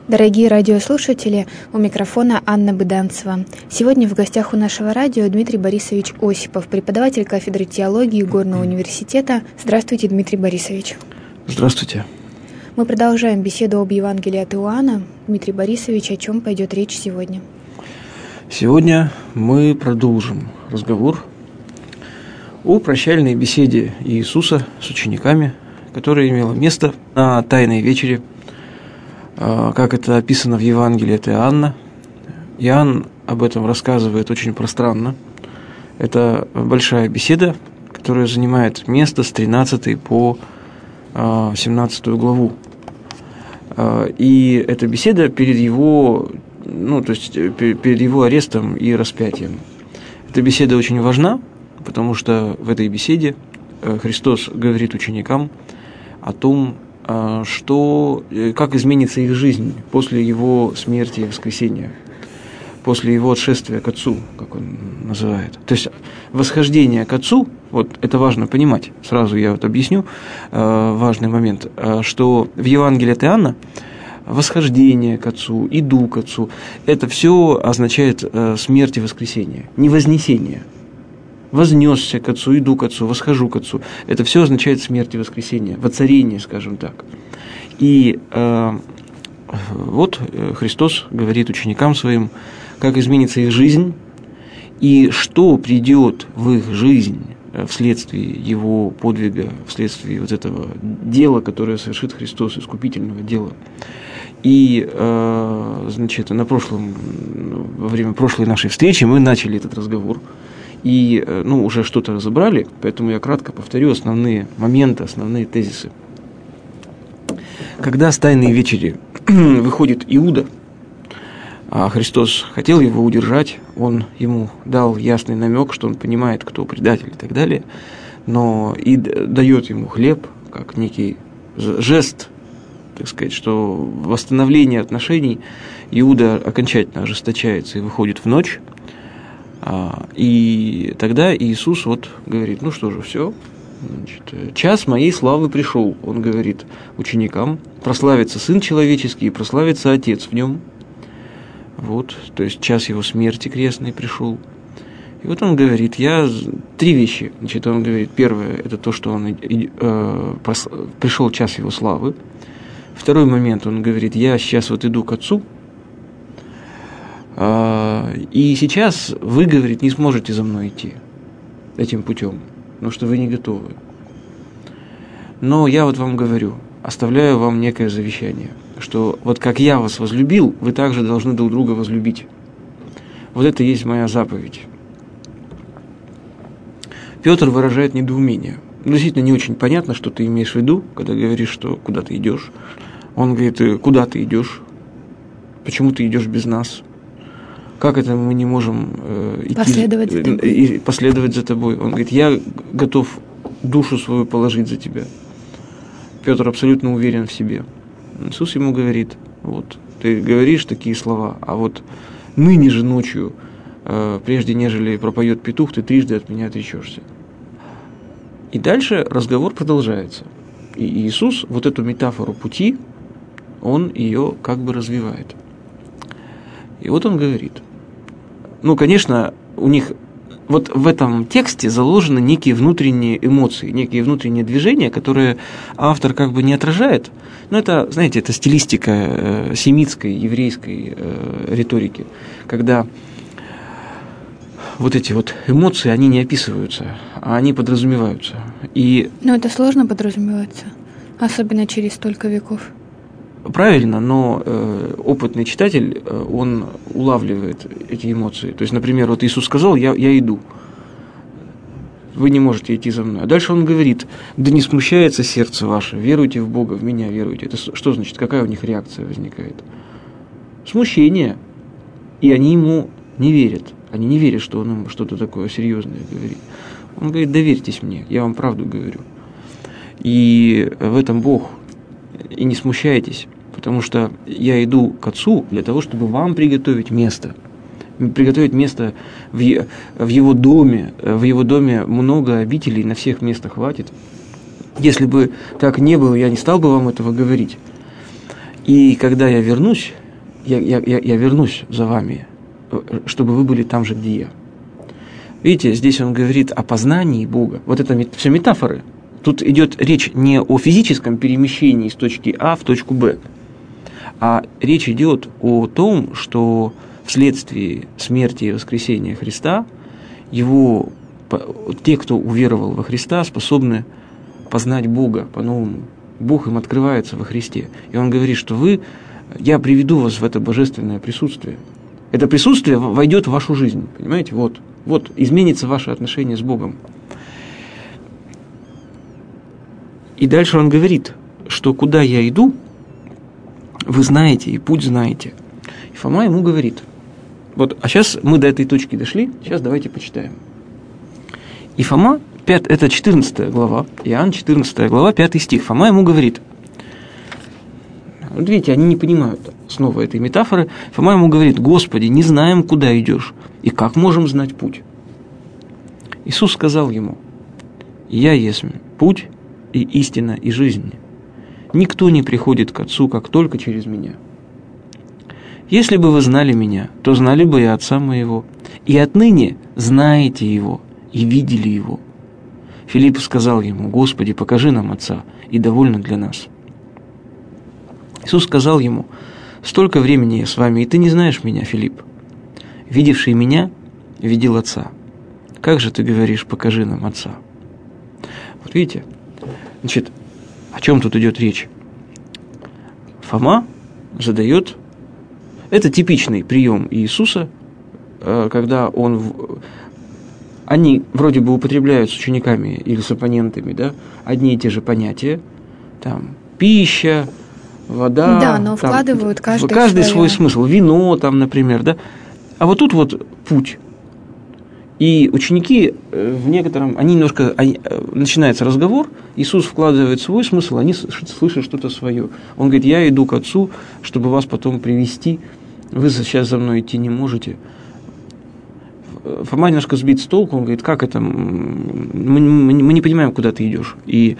Дорогие радиослушатели, у микрофона Анна Быданцева. Сегодня в гостях у нашего радио Дмитрий Борисович Осипов, преподаватель кафедры теологии Горного университета. Здравствуйте, Дмитрий Борисович. Здравствуйте. Мы продолжаем беседу об Евангелии от Иоанна. Дмитрий Борисович, о чем пойдет речь сегодня? Сегодня мы продолжим разговор о прощальной беседе Иисуса с учениками, которая имела место на Тайной вечере, как это описано в Евангелии от Иоанна. Иоанн об этом рассказывает очень пространно. Это большая беседа, которая занимает место с 13 по 17 главу. И эта беседа перед его, перед его арестом и распятием. Эта беседа очень важна, потому что в этой беседе Христос говорит ученикам о том, как изменится их жизнь после его смерти и воскресения, после его отшествия к Отцу, как он называет. То есть восхождение к Отцу, вот это важно понимать, сразу я объясню важный момент, что в Евангелии от Иоанна восхождение к Отцу, иду к Отцу, это все означает смерть и воскресение, не вознесение. Вознесся к Отцу, иду к Отцу, восхожу к Отцу. Это все означает смерть и воскресение, воцарение, скажем так. И вот Христос говорит ученикам своим, как изменится их жизнь, и что придет в их жизнь вследствие Его подвига, вследствие вот этого дела, которое совершит Христос, искупительного дела. И, во время прошлой нашей встречи мы начали этот разговор, и уже что-то разобрали, поэтому я кратко повторю основные моменты, основные тезисы. Когда с Тайной вечери выходит Иуда, а Христос хотел его удержать, он ему дал ясный намек, что он понимает, кто предатель и так далее, но и дает ему хлеб, как некий жест, так сказать, что восстановление отношений. Иуда окончательно ожесточается и выходит в ночь. И тогда Иисус говорит, что же, все, час моей славы пришел, он говорит ученикам, прославится Сын Человеческий и прославится Отец в нем. То есть час его смерти крестной пришел. И он говорит, три вещи. Он говорит, первое, это то, что пришел час его славы. Второй момент, он говорит, я сейчас иду к Отцу, и сейчас вы, говорит, не сможете за мной идти этим путем, потому что вы не готовы. Но я вам говорю, оставляю вам некое завещание, что как я вас возлюбил, вы также должны друг друга возлюбить. Это есть моя заповедь. Петр выражает недоумение. Действительно, не очень понятно, что ты имеешь в виду, когда говоришь, что куда ты идешь. Он говорит, куда ты идешь? Почему ты идешь без нас? Как это мы не можем последовать за тобой? Он говорит, я готов душу свою положить за тебя. Петр абсолютно уверен в себе. Иисус ему говорит, ты говоришь такие слова, а ныне же ночью, прежде нежели пропоет петух, ты трижды от меня отречешься. И дальше разговор продолжается. И Иисус эту метафору пути, он ее развивает. И он говорит, конечно, у них в этом тексте заложены некие внутренние эмоции, некие внутренние движения, которые автор не отражает. Но это, знаете, это стилистика семитской, еврейской риторики, когда эти эмоции, они не описываются, а они подразумеваются. Но это сложно подразумеваться, особенно через столько веков. Правильно, но опытный читатель, он улавливает эти эмоции. То есть, например, Иисус сказал, я иду, вы не можете идти за мной. А дальше он говорит, да не смущается сердце ваше, веруйте в Бога, в меня веруйте. Это что значит, какая у них реакция возникает? Смущение. И они ему не верят. Они не верят, что он им что-то такое серьезное говорит. Он говорит, доверьтесь мне, я вам правду говорю. И в этом Бог. И не смущайтесь, потому что я иду к Отцу для того, чтобы вам приготовить место. Приготовить место в Его доме. В Его доме много обителей, на всех местах хватит. Если бы так не было, я не стал бы вам этого говорить. И когда я вернусь, я вернусь за вами, чтобы вы были там же, где я. Видите, здесь он говорит о познании Бога. Вот это все метафоры. Тут идет речь не о физическом перемещении из точки А в точку Б, а речь идет о том, что вследствие смерти и воскресения Христа те, кто уверовал во Христа, способны познать Бога по-новому. Бог им открывается во Христе. И он говорит, что я приведу вас в это божественное присутствие. Это присутствие войдет в вашу жизнь. Понимаете? Вот изменится ваше отношение с Богом. И дальше он говорит, что куда я иду, вы знаете, и путь знаете. И Фома ему говорит, а сейчас мы до этой точки дошли, сейчас давайте почитаем. И Фома, это 14 глава, Иоанн 14 глава, 5 стих, Фома ему говорит, вот видите, они не понимают снова этой метафоры, Фома ему говорит, Господи, не знаем, куда идешь, и как можем знать путь? Иисус сказал ему, я есть путь, и истина, и жизнь. Никто не приходит к Отцу, как только через меня. Если бы вы знали меня, то знали бы и Отца моего, и отныне знаете Его, и видели Его. Филипп сказал ему, Господи, покажи нам Отца, и довольно для нас. Иисус сказал ему, столько времени я с вами, и ты не знаешь меня, Филипп. Видевший меня, видел Отца. Как же ты говоришь, покажи нам Отца? Вот видите, значит, о чем тут идет речь? Фома задает... Это типичный прием Иисуса, когда они вроде бы употребляют с учениками или с оппонентами, да, одни и те же понятия, там, пища, вода. Да, но вкладывают каждый свой смысл. Вино, там, например, да. А вот тут путь. И ученики начинается разговор, Иисус вкладывает свой смысл, они слышат что-то свое. Он говорит, я иду к Отцу, чтобы вас потом привести, вы сейчас за мной идти не можете. Фома немножко сбит с толку, он говорит, как это, мы не понимаем, куда ты идешь, и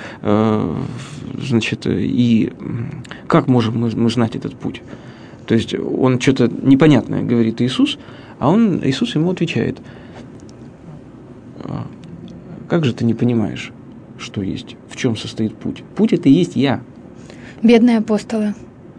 как можем мы знать этот путь? То есть он что-то непонятное говорит Иисус, а Иисус ему отвечает, как же ты не понимаешь, что есть, в чем состоит путь? Путь – это и есть я. Бедные апостолы.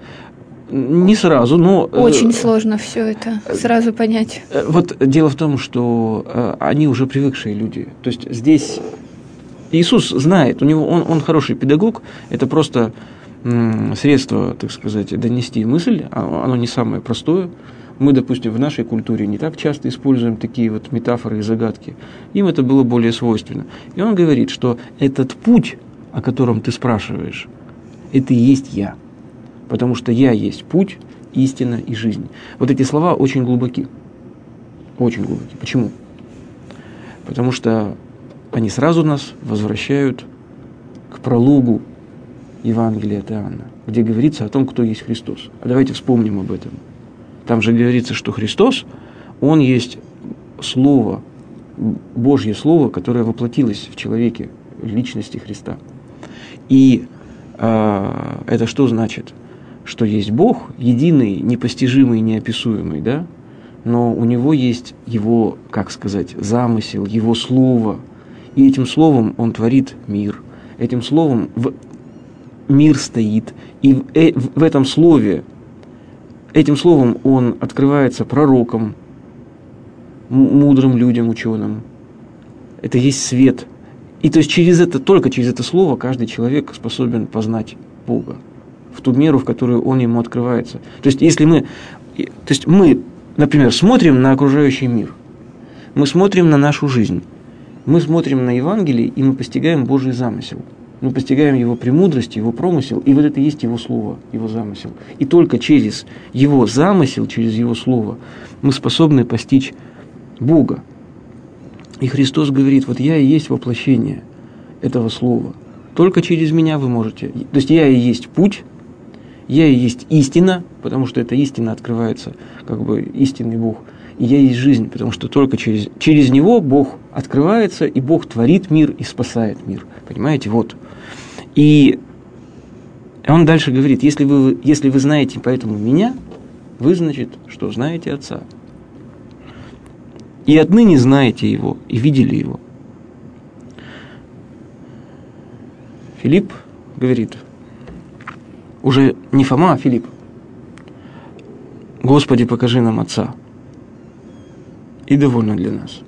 Не сразу, но... Очень сложно все это сразу понять. Вот дело в том, что они уже привыкшие люди. То есть здесь Иисус знает, он хороший педагог, это просто средство, так сказать, донести мысль, оно не самое простое. Мы, допустим, в нашей культуре не так часто используем такие вот метафоры и загадки. Им это было более свойственно. И он говорит, что этот путь, о котором ты спрашиваешь, это и есть я. Потому что я есть путь, истина и жизнь. Вот эти слова очень глубоки. Очень глубоки. Почему? Потому что они сразу нас возвращают к прологу Евангелия от Иоанна, где говорится о том, кто есть Христос. А давайте вспомним об этом. Там же говорится, что Христос, Он есть Слово, Божье Слово, которое воплотилось в человеке, в личности Христа. И это что значит? Что есть Бог, единый, непостижимый, неописуемый, да? Но у Него есть Его, как сказать, замысел, Его Слово. И этим Словом Он творит мир. Этим Словом мир стоит. И в этом Слове, этим Словом Он открывается пророкам, мудрым людям, ученым. Это есть свет. И то есть только через это Слово каждый человек способен познать Бога в ту меру, в которую Он ему открывается. То есть, если мы, например, смотрим на окружающий мир, мы смотрим на нашу жизнь, мы смотрим на Евангелие, и мы постигаем Божий замысел. Мы постигаем Его премудрость, Его промысел, и вот это и есть Его Слово, Его замысел. И только через Его замысел, через Его Слово мы способны постичь Бога. И Христос говорит, вот я и есть воплощение этого Слова. Только через меня вы можете. То есть я и есть путь, я и есть истина, потому что эта истина открывается, как бы истинный Бог. И я есть жизнь, потому что только через Него Бог открывается, и Бог творит мир и спасает мир. Понимаете? Вот. И Он дальше говорит, если вы знаете поэтому меня, вы, значит, что знаете Отца. И отныне знаете Его, и видели Его. Филипп говорит, уже не Фома, а Филипп: Господи, покажи нам Отца, и довольно для нас.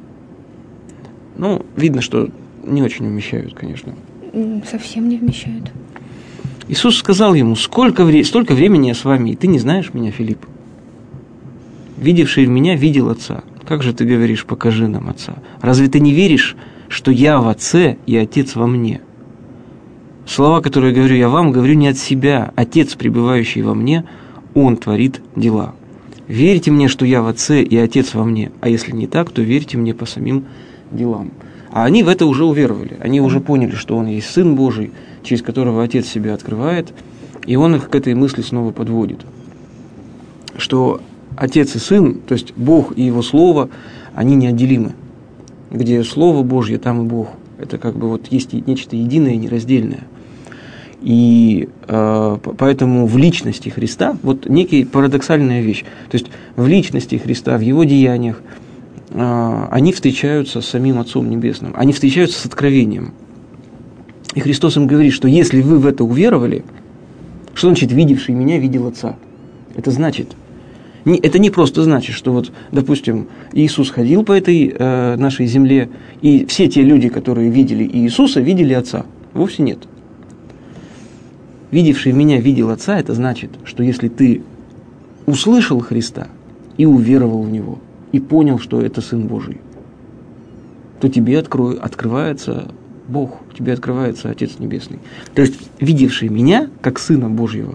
Ну, видно, что не очень вмещают, конечно. Совсем не вмещают. Иисус сказал ему: столько времени я с вами, и ты не знаешь меня, Филипп? Видевший меня видел Отца. Как же ты говоришь, покажи нам Отца? Разве ты не веришь, что я в Отце и Отец во мне? Слова, которые говорю я вам, говорю не от себя. Отец, пребывающий во мне, Он творит дела. Верьте мне, что я в Отце и Отец во мне, а если не так, то верьте мне по самим делам. А они в это уже уверовали. Они уже поняли, что Он есть Сын Божий, через которого Отец себя открывает, и Он их к этой мысли снова подводит. Что Отец и Сын, то есть Бог и Его Слово, они неотделимы. Где Слово Божье, там и Бог. Это как бы вот есть нечто единое, нераздельное. И поэтому в личности Христа, вот некая парадоксальная вещь, то есть в личности Христа, в Его деяниях, они встречаются с самим Отцом Небесным, они встречаются с откровением. И Христос им говорит, что если вы в это уверовали, что значит «видевший меня видел Отца»? Это значит, это не просто значит, что вот, допустим, Иисус ходил по этой нашей земле, и все те люди, которые видели Иисуса, видели Отца. Вовсе нет. Видевший меня видел Отца, это значит, что если ты услышал Христа и уверовал в Него, и понял, что это Сын Божий, то тебе открывается Бог, тебе открывается Отец Небесный. То есть, видевший меня, как Сына Божьего,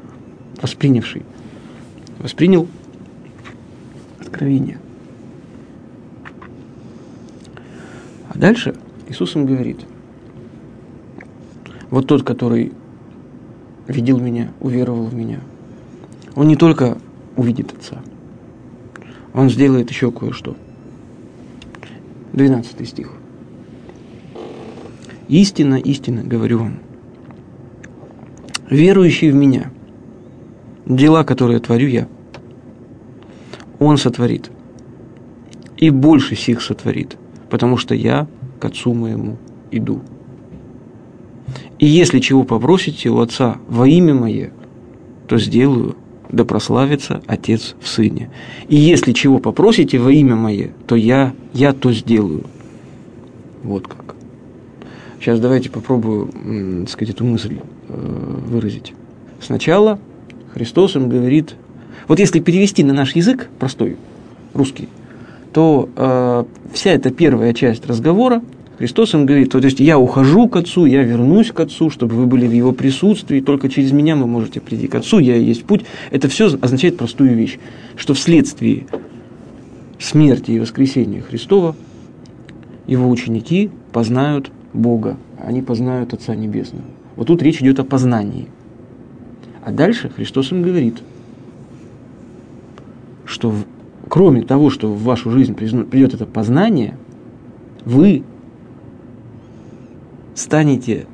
воспринял откровение. А дальше Иисус им говорит: вот тот, который видел меня, уверовал в меня, он не только увидит Отца, он сделает еще кое-что. 12 стих. «Истинно, истинно говорю вам, верующий в меня, дела, которые творю я, он сотворит, и больше сих сотворит, потому что я к Отцу моему иду. И если чего попросите у Отца во имя Мое, то сделаю, да прославится Отец в Сыне. И если чего попросите во имя Мое, то я то сделаю». Вот как. Сейчас давайте попробую, так сказать, эту мысль выразить. Сначала Христос им говорит, вот если перевести на наш язык, простой, русский, то вся эта первая часть разговора, Христос им говорит, то есть я ухожу к Отцу, я вернусь к Отцу, чтобы вы были в Его присутствии, только через меня вы можете прийти к Отцу, я и есть путь. Это все означает простую вещь, что вследствие смерти и воскресения Христова Его ученики познают Бога, они познают Отца Небесного. Вот тут речь идет о познании. А дальше Христос им говорит, что кроме того, что в вашу жизнь придет это познание, вы станете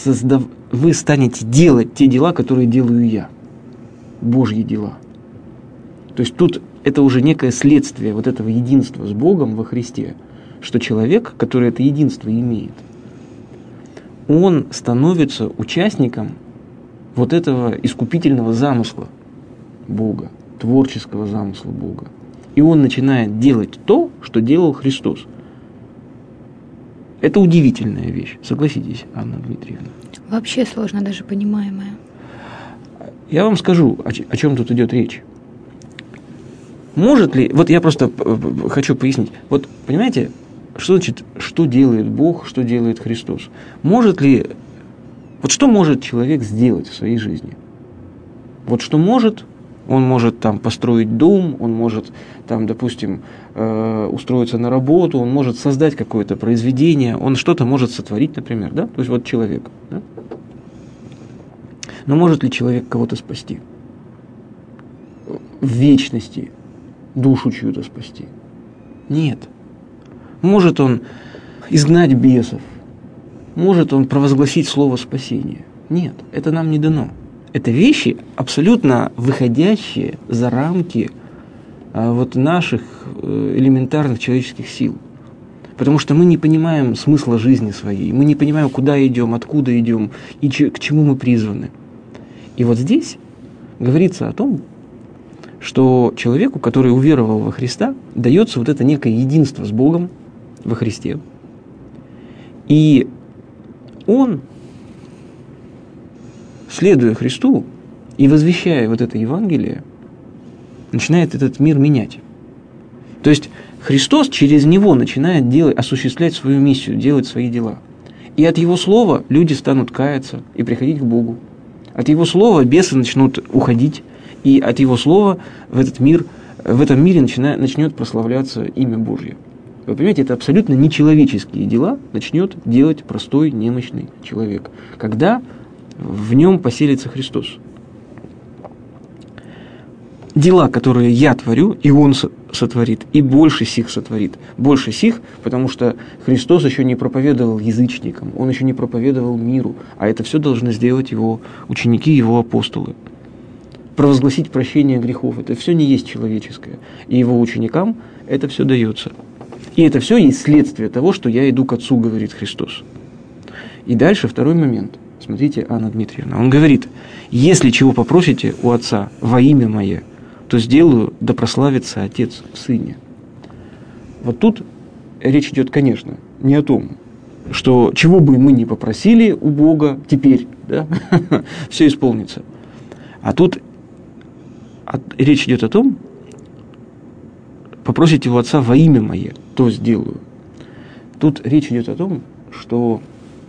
делать те дела, которые делаю я. Божьи дела. То есть тут это уже некое следствие вот этого единства с Богом во Христе, что человек, который это единство имеет, он становится участником вот этого искупительного замысла Бога, творческого замысла Бога. И он начинает делать то, что делал Христос. Это удивительная вещь, согласитесь, Анна Дмитриевна. Вообще сложно даже понимаемая. Я вам скажу, о чем тут идет речь. Может ли, вот я просто хочу пояснить, вот понимаете, что значит, что делает Бог, что делает Христос? Может ли, вот что может человек сделать в своей жизни? Вот что может, он может там построить дом, он может там, допустим, устроиться на работу, он может создать какое-то произведение, он что-то может сотворить, например, да? То есть вот человек, да? Но может ли человек кого-то спасти? В вечности душу чью-то спасти? Нет. Может он изгнать бесов? Может он провозгласить слово спасения? Нет, это нам не дано. это вещи, абсолютно выходящие за рамки вот наших элементарных человеческих сил. Потому что мы не понимаем смысла жизни своей, мы не понимаем, куда идем, откуда идем и к чему мы призваны. И вот здесь говорится о том, что человеку, который уверовал во Христа, дается вот это некое единство с Богом во Христе. И он, следуя Христу и возвещая вот это Евангелие, начинает этот мир менять. То есть Христос через него начинает осуществлять свою миссию, делать свои дела. И от его слова люди станут каяться и приходить к Богу. От его слова бесы начнут уходить, и от его слова в этом мире начнет прославляться имя Божье. Вы понимаете, это абсолютно нечеловеческие дела начнет делать простой, немощный человек, когда в нем поселится Христос. Дела, которые я творю, и Он сотворит, и больше сих сотворит. Больше сих, потому что Христос еще не проповедовал язычникам, Он еще не проповедовал миру, а это все должны сделать Его ученики, Его апостолы. Провозгласить прощение грехов, это все не есть человеческое, и Его ученикам это все дается. И это все есть следствие того, что я иду к Отцу, говорит Христос. И дальше второй момент. Смотрите, Анна Дмитриевна, Он говорит: если чего попросите у Отца во имя Мое, то сделаю, да прославится Отец в Сыне. Вот тут речь идет, конечно, не о том, что чего бы мы ни попросили у Бога теперь, да, все исполнится. А тут речь идет о том, попросите у Отца во имя Мое, то сделаю. Тут речь идет о том, что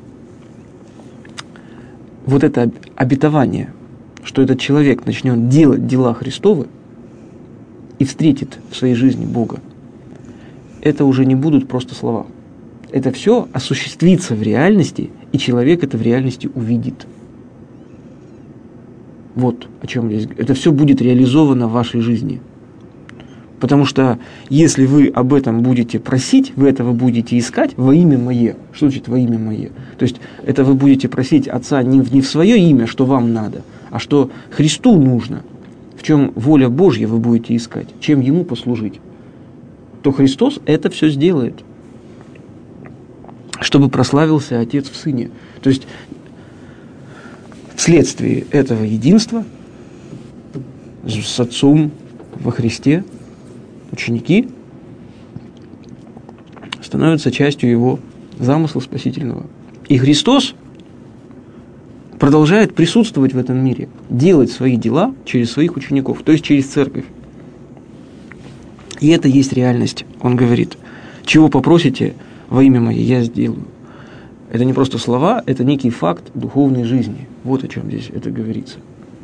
вот это обетование, что этот человек начнет делать дела Христовы и встретит в своей жизни Бога, это уже не будут просто слова. Это все осуществится в реальности, и человек это в реальности увидит. Вот о чем здесь. Это все будет реализовано в вашей жизни. Потому что если вы об этом будете просить, вы этого будете искать во имя Мое. Что значит во имя Мое? То есть это вы будете просить Отца не в свое имя, что вам надо, а что Христу нужно, в чем воля Божья вы будете искать, чем Ему послужить, то Христос это все сделает, чтобы прославился Отец в Сыне. То есть вследствие этого единства с Отцом во Христе ученики становятся частью Его замысла спасительного. И Христос продолжает присутствовать в этом мире, делать свои дела через своих учеников, то есть через церковь. И это есть реальность. Он говорит: чего попросите во имя Мое, я сделаю. Это не просто слова, это некий факт духовной жизни. Вот о чем здесь это говорится.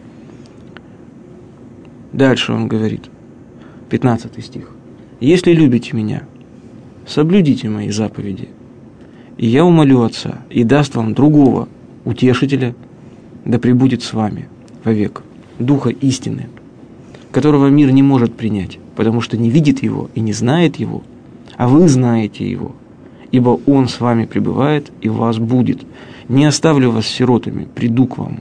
Дальше он говорит, 15 стих. «Если любите Меня, соблюдите Мои заповеди, и я умолю Отца, и даст вам другого утешителя, да пребудет с вами вовек, Духа истины, которого мир не может принять, потому что не видит Его и не знает Его, а вы знаете Его, ибо Он с вами пребывает и в вас будет. Не оставлю вас сиротами, приду к вам».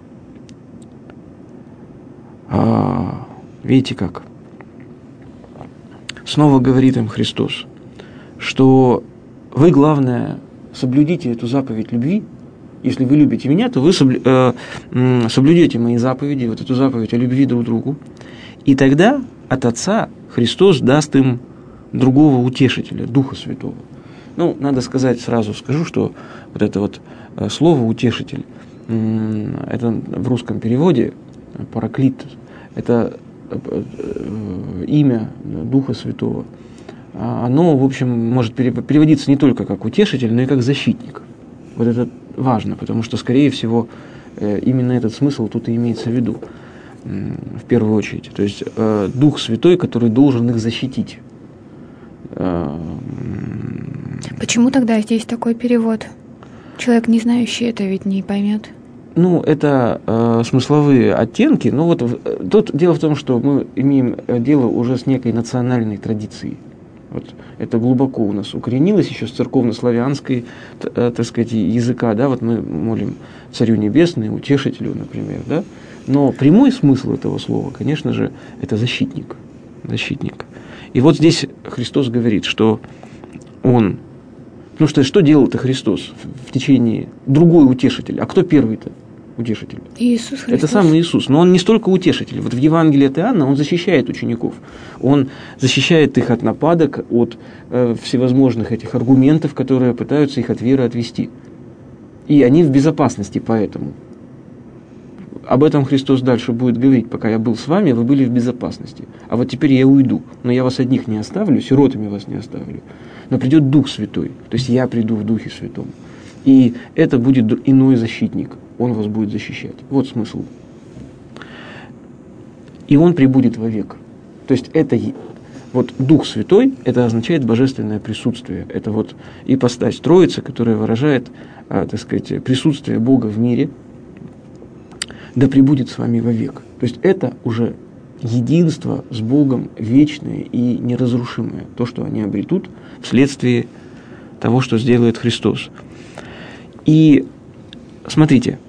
Видите как? Снова говорит им Христос, что вы, главное, соблюдите эту заповедь любви. Если вы любите Меня, то вы соблюдете Мои заповеди, вот эту заповедь о любви друг к другу. И тогда от Отца Христос даст им другого утешителя, Духа Святого. Ну, надо сказать, сразу скажу, что вот это вот слово «утешитель», это в русском переводе «параклит», это имя Духа Святого. Оно, в общем, может переводиться не только как утешитель, но и как защитник. Вот это важно, потому что, скорее всего, именно этот смысл тут и имеется в виду, в первую очередь. То есть Дух Святой, который должен их защитить. Почему тогда здесь такой перевод? Человек, не знающий это, ведь не поймет. Ну, это смысловые оттенки. Но вот тут дело в том, что мы имеем дело уже с некой национальной традицией. Вот это глубоко у нас укоренилось еще с церковно-славянской, так сказать, языка, да, вот мы молим Царю Небесному, Утешителю, например, да, но прямой смысл этого слова, конечно же, это защитник, защитник. И вот здесь Христос говорит, что Он, потому что делал-то Христос в течение, другой утешитель, а кто первый-то утешитель? Иисус Христос. Это сам Иисус, но Он не столько утешитель. Вот в Евангелии от Иоанна Он защищает учеников, Он защищает их от нападок, от всевозможных этих аргументов, которые пытаются их от веры отвести. И они в безопасности поэтому. Об этом Христос дальше будет говорить: пока я был с вами, вы были в безопасности. А вот теперь я уйду, но я вас одних не оставлю, сиротами вас не оставлю. Но придет Дух Святой, то есть я приду в Духе Святом. И это будет иной защитник, Он вас будет защищать. Вот смысл. И Он пребудет вовек. То есть это вот Дух Святой, это означает божественное присутствие. Это вот ипостась Троицы, которая выражает, так сказать, присутствие Бога в мире, да пребудет с вами вовек. То есть это уже единство с Богом вечное и неразрушимое. То, что они обретут вследствие того, что сделает Христос. И смотрите,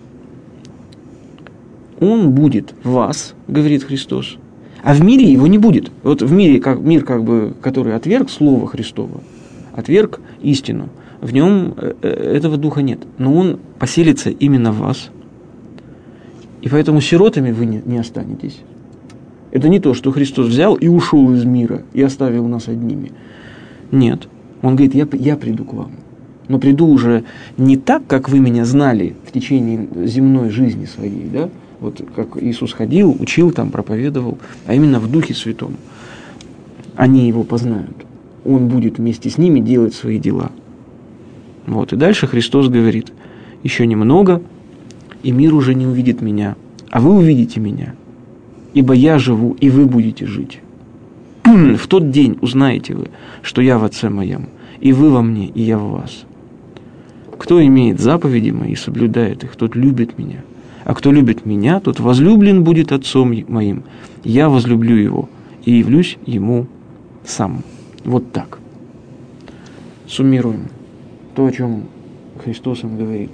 Он будет в вас, говорит Христос, а в мире Его не будет. Вот в мире, мир, который отверг Слово Христово, отверг истину, в нем этого Духа нет. Но Он поселится именно в вас. И поэтому сиротами вы не останетесь. Это не то, что Христос взял и ушел из мира и оставил нас одними. Нет. Он говорит: я приду к вам. Но приду уже не так, как вы меня знали в течение земной жизни своей, да? Вот как Иисус ходил, учил там, проповедовал, а именно в Духе Святом. Они Его познают. Он будет вместе с ними делать свои дела. Вот. И дальше Христос говорит: еще немного, и мир уже не увидит меня, а вы увидите меня, ибо я живу, и вы будете жить. В тот день узнаете вы, что я в Отце моем, и вы во мне, и я в вас. Кто имеет заповеди мои и соблюдает их, тот любит меня. А кто любит меня, тот возлюблен будет Отцом моим. Я возлюблю его и явлюсь ему сам. Вот так. Суммируем то, о чем Христос им говорит.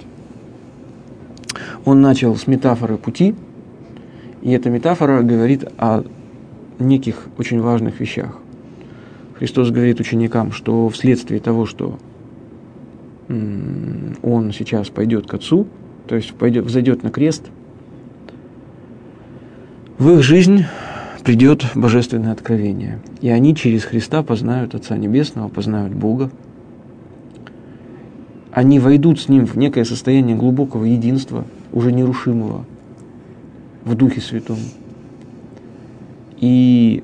Он начал с метафоры пути, и эта метафора говорит о неких очень важных вещах. Христос говорит ученикам, что вследствие того, что Он сейчас пойдет к Отцу, то есть взойдет на крест, в их жизнь придет божественное откровение. И они через Христа познают Отца Небесного, познают Бога. Они войдут с Ним в некое состояние глубокого единства, уже нерушимого, в Духе Святом. И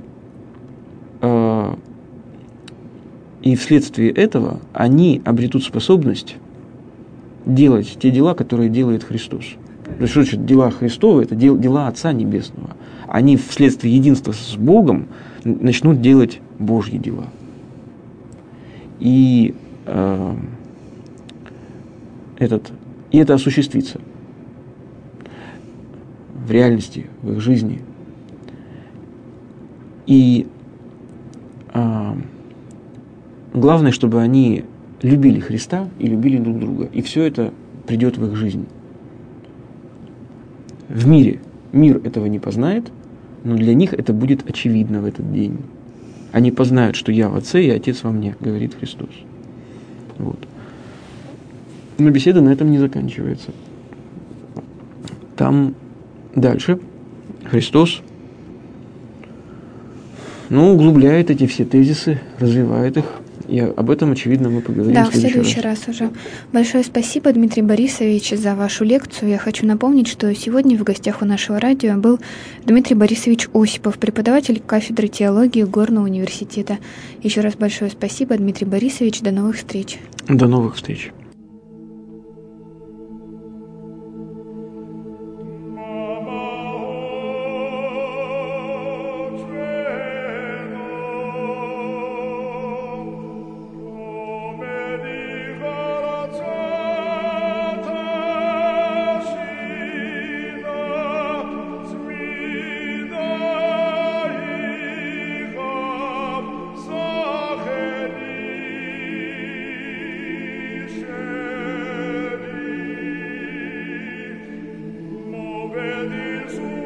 вследствие этого они обретут способность делать те дела, которые делает Христос. То есть, что значит дела Христова? Это дела Отца Небесного. Они вследствие единства с Богом начнут делать Божьи дела. И это осуществится в реальности, в их жизни. И главное, чтобы они любили Христа и любили друг друга. И все это придет в их жизнь. В мире мир этого не познает, но для них это будет очевидно в этот день. Они познают, что я в Отце и Отец во мне, говорит Христос. Вот. Но беседа на этом не заканчивается. Там дальше Христос углубляет эти все тезисы, развивает их. И об этом, очевидно, мы поговорим в следующий раз уже. Большое спасибо, Дмитрий Борисович, за вашу лекцию. Я хочу напомнить, что сегодня в гостях у нашего радио был Дмитрий Борисович Осипов, преподаватель кафедры теологии Горного университета. Еще раз большое спасибо, Дмитрий Борисович. До новых встреч. До новых встреч. vedi il suo